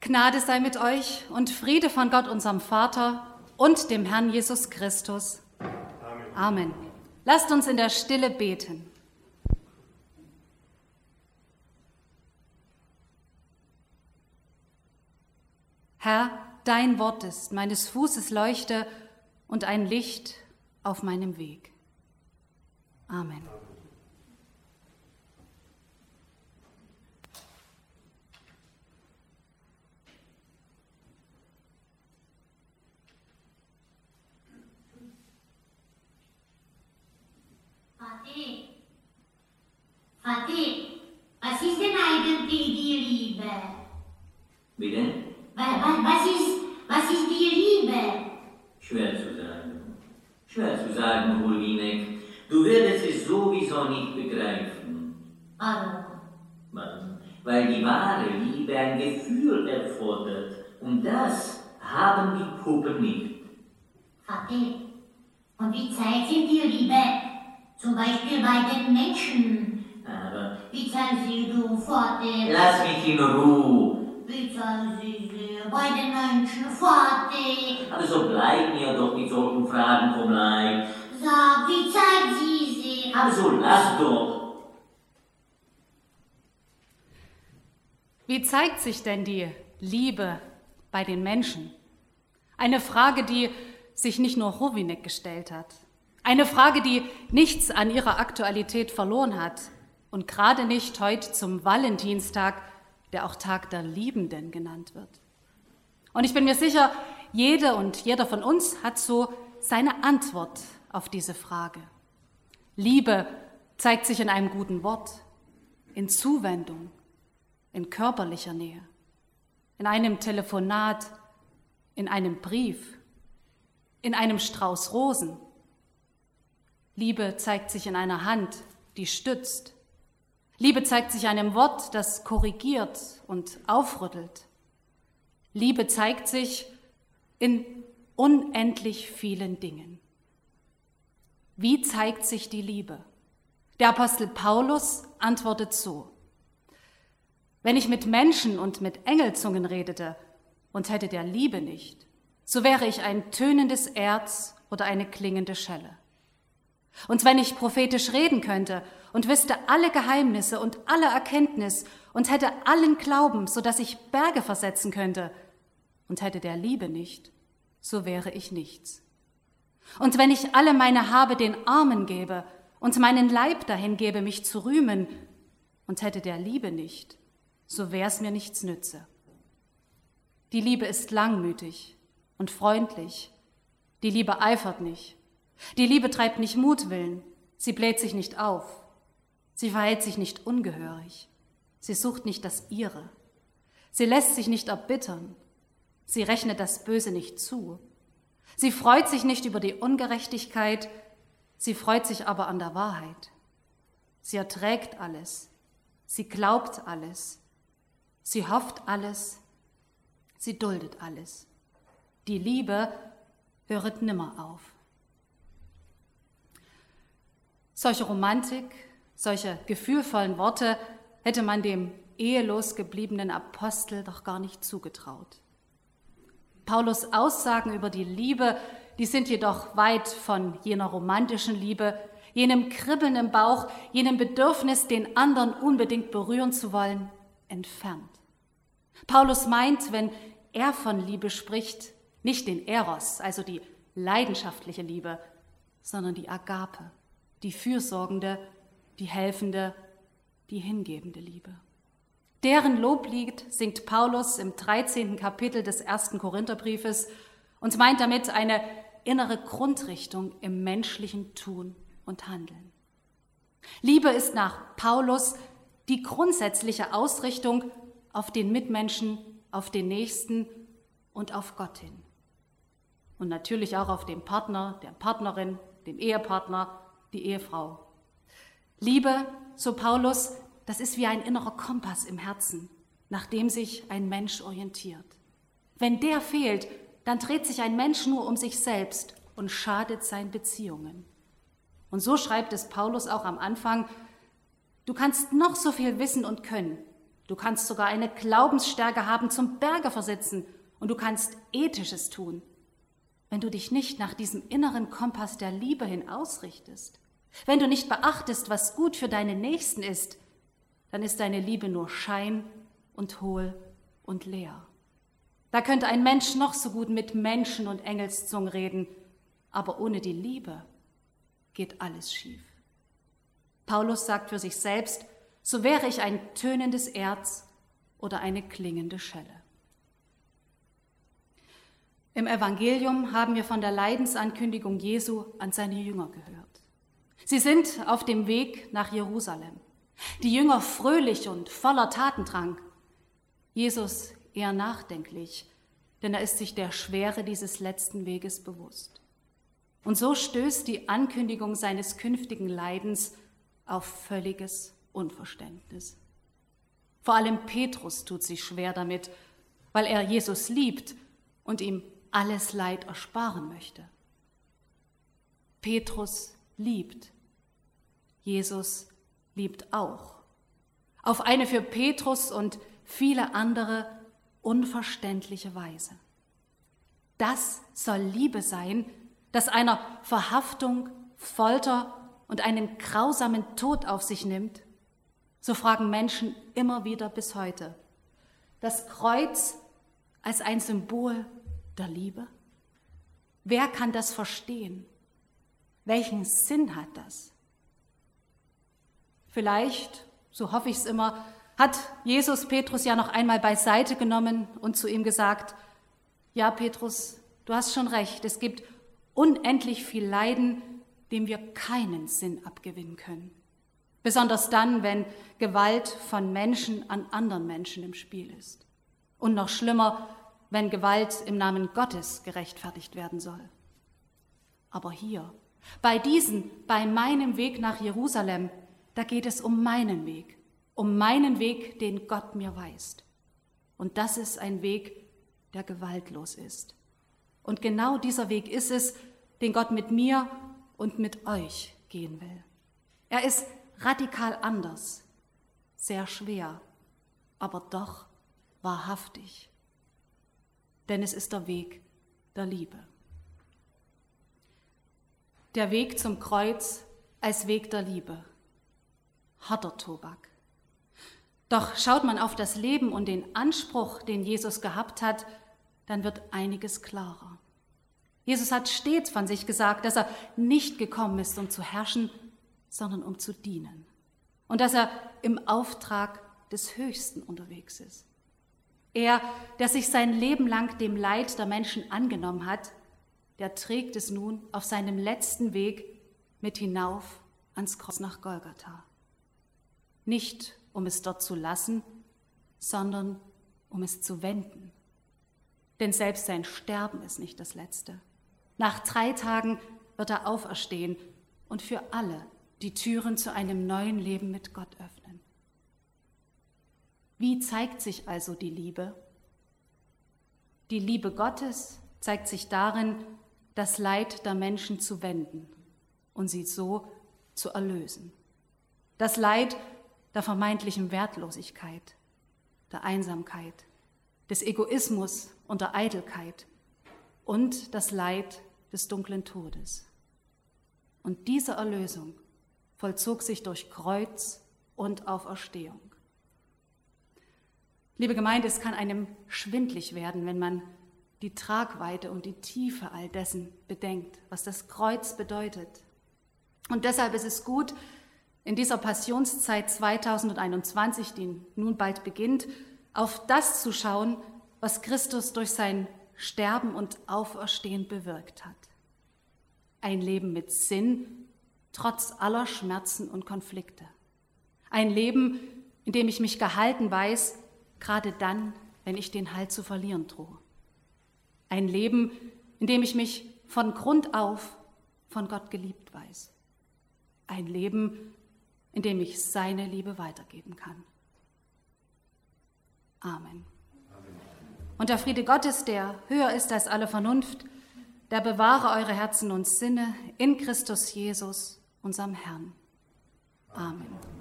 Gnade sei mit euch und Friede von Gott, unserem Vater und dem Herrn Jesus Christus. Amen. Amen. Lasst uns in der Stille beten. Herr, dein Wort ist meines Fußes Leuchte und ein Licht auf meinem Weg. Amen. Vati, was ist denn eigentlich die Liebe? Bitte? Was ist die Liebe? Schwer zu sagen. Schwer zu sagen, Hulwinek. Du wirst es sowieso nicht begreifen. Warum? Weil die wahre Liebe ein Gefühl erfordert. Und das haben die Puppen nicht. Vati, und wie zeigt sie die Liebe? Zum Beispiel bei den Menschen. Aber Wie zeigt sie du Vati? lass mich in Ruhe. Wie zeigt sie bei den Menschen Vati? Also bleib mir doch mit solchen Fragen vom Leib. Sag, wie zeigt sie? Also lass doch. Wie zeigt sich denn die Liebe bei den Menschen? Eine Frage, die sich nicht nur Rowinek gestellt hat. Eine Frage, die nichts an ihrer Aktualität verloren hat und gerade nicht heute zum Valentinstag, der auch Tag der Liebenden genannt wird. Und ich bin mir sicher, jede und jeder von uns hat so seine Antwort auf diese Frage. Liebe zeigt sich in einem guten Wort, in Zuwendung, in körperlicher Nähe, in einem Telefonat, in einem Brief, in einem Strauß Rosen. Liebe zeigt sich in einer Hand, die stützt. Liebe zeigt sich in einem Wort, das korrigiert und aufrüttelt. Liebe zeigt sich in unendlich vielen Dingen. Wie zeigt sich die Liebe? Der Apostel Paulus antwortet so: Wenn ich mit Menschen und mit Engelzungen redete und hätte der Liebe nicht, so wäre ich ein tönendes Erz oder eine klingende Schelle. Und wenn ich prophetisch reden könnte und wüsste alle Geheimnisse und alle Erkenntnis und hätte allen Glauben, so dass ich Berge versetzen könnte, und hätte der Liebe nicht, so wäre ich nichts. Und wenn ich alle meine Habe den Armen gebe und meinen Leib dahin gebe, mich zu rühmen, und hätte der Liebe nicht, so wär's mir nichts nütze. Die Liebe ist langmütig und freundlich. Die Liebe eifert nicht. Die Liebe treibt nicht Mutwillen. Sie bläht sich nicht auf. Sie verhält sich nicht ungehörig. Sie sucht nicht das Ihre. Sie lässt sich nicht erbittern. Sie rechnet das Böse nicht zu. Sie freut sich nicht über die Ungerechtigkeit. Sie freut sich aber an der Wahrheit. Sie erträgt alles. Sie glaubt alles. Sie hofft alles. Sie duldet alles. Die Liebe höret nimmer auf. Solche Romantik, solche gefühlvollen Worte hätte man dem ehelos gebliebenen Apostel doch gar nicht zugetraut. Paulus' Aussagen über die Liebe, die sind jedoch weit von jener romantischen Liebe, jenem Kribbeln im Bauch, jenem Bedürfnis, den anderen unbedingt berühren zu wollen, entfernt. Paulus meint, wenn er von Liebe spricht, nicht den Eros, also die leidenschaftliche Liebe, sondern die Agape, die fürsorgende, die helfende, die hingebende Liebe. Deren Loblied singt Paulus im 13. Kapitel des 1. Korintherbriefes und meint damit eine innere Grundrichtung im menschlichen Tun und Handeln. Liebe ist nach Paulus die grundsätzliche Ausrichtung auf den Mitmenschen, auf den Nächsten und auf Gott hin. Und natürlich auch auf den Partner, der Partnerin, den Ehepartner, die Ehefrau. Liebe, so Paulus, das ist wie ein innerer Kompass im Herzen, nach dem sich ein Mensch orientiert. Wenn der fehlt, dann dreht sich ein Mensch nur um sich selbst und schadet seinen Beziehungen. Und so schreibt es Paulus auch am Anfang: Du kannst noch so viel wissen und können. Du kannst sogar eine Glaubensstärke haben, zum Berge versetzen, und du kannst Ethisches tun. Wenn du dich nicht nach diesem inneren Kompass der Liebe hin ausrichtest, wenn du nicht beachtest, was gut für deine Nächsten ist, dann ist deine Liebe nur Schein und hohl und leer. Da könnte ein Mensch noch so gut mit Menschen- und Engelszungen reden, aber ohne die Liebe geht alles schief. Paulus sagt für sich selbst, so wäre ich ein tönendes Erz oder eine klingende Schelle. Im Evangelium haben wir von der Leidensankündigung Jesu an seine Jünger gehört. Sie sind auf dem Weg nach Jerusalem. Die Jünger fröhlich und voller Tatendrang. Jesus eher nachdenklich, denn er ist sich der Schwere dieses letzten Weges bewusst. Und so stößt die Ankündigung seines künftigen Leidens auf völliges Unverständnis. Vor allem Petrus tut sich schwer damit, weil er Jesus liebt und ihm alles Leid ersparen möchte. Petrus liebt. Jesus liebt auch. Auf eine für Petrus und viele andere unverständliche Weise. Das soll Liebe sein, das einer Verhaftung, Folter und einen grausamen Tod auf sich nimmt? So fragen Menschen immer wieder bis heute. Das Kreuz als ein Symbol der Liebe? Wer kann das verstehen? Welchen Sinn hat das? Vielleicht, so hoffe ich es immer, hat Jesus Petrus ja noch einmal beiseite genommen und zu ihm gesagt, ja Petrus, du hast schon recht, es gibt unendlich viel Leiden, dem wir keinen Sinn abgewinnen können. Besonders dann, wenn Gewalt von Menschen an anderen Menschen im Spiel ist. Und noch schlimmer, wenn Gewalt im Namen Gottes gerechtfertigt werden soll. Aber hier, bei meinem Weg nach Jerusalem, da geht es um meinen Weg, den Gott mir weist. Und das ist ein Weg, der gewaltlos ist. Und genau dieser Weg ist es, den Gott mit mir und mit euch gehen will. Er ist radikal anders, sehr schwer, aber doch wahrhaftig. Denn es ist der Weg der Liebe. Der Weg zum Kreuz als Weg der Liebe. Harter Tobak. Doch schaut man auf das Leben und den Anspruch, den Jesus gehabt hat, dann wird einiges klarer. Jesus hat stets von sich gesagt, dass er nicht gekommen ist, um zu herrschen, sondern um zu dienen. Und dass er im Auftrag des Höchsten unterwegs ist. Er, der sich sein Leben lang dem Leid der Menschen angenommen hat, der trägt es nun auf seinem letzten Weg mit hinauf ans Kreuz nach Golgatha. Nicht, um es dort zu lassen, sondern um es zu wenden. Denn selbst sein Sterben ist nicht das Letzte. Nach 3 Tagen wird er auferstehen und für alle die Türen zu einem neuen Leben mit Gott öffnen. Wie zeigt sich also die Liebe? Die Liebe Gottes zeigt sich darin, das Leid der Menschen zu wenden und sie so zu erlösen. Das Leid der vermeintlichen Wertlosigkeit, der Einsamkeit, des Egoismus und der Eitelkeit und das Leid des dunklen Todes. Und diese Erlösung vollzog sich durch Kreuz und Auferstehung. Liebe Gemeinde, es kann einem schwindlig werden, wenn man die Tragweite und die Tiefe all dessen bedenkt, was das Kreuz bedeutet. Und deshalb ist es gut, in dieser Passionszeit 2021, die nun bald beginnt, auf das zu schauen, was Christus durch sein Sterben und Auferstehen bewirkt hat. Ein Leben mit Sinn, trotz aller Schmerzen und Konflikte. Ein Leben, in dem ich mich gehalten weiß, gerade dann, wenn ich den Halt zu verlieren drohe. Ein Leben, in dem ich mich von Grund auf von Gott geliebt weiß. Ein Leben, in dem ich seine Liebe weitergeben kann. Amen. Und der Friede Gottes, der höher ist als alle Vernunft, der bewahre eure Herzen und Sinne in Christus Jesus, unserem Herrn. Amen.